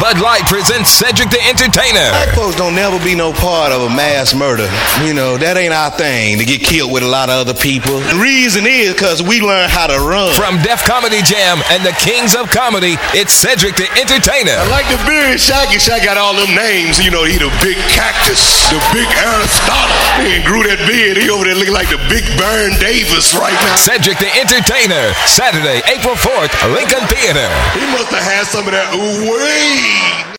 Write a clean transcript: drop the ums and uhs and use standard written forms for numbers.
Bud Light presents Cedric the Entertainer. Black folks don't never be no part of a mass murder. You know, that ain't our thing, to get killed with a lot of other people. The reason is because we learn how to run. From Def Comedy Jam and the Kings of Comedy, it's Cedric the Entertainer. I like the beard. Shaggy got all them names. You know, he the big cactus, the big Aristotle. He grew that beard. He over there looking like the big Baron Davis right now. Cedric the Entertainer, Saturday, April 4th, Lincoln Theater. He must have had some of that ooh-wee.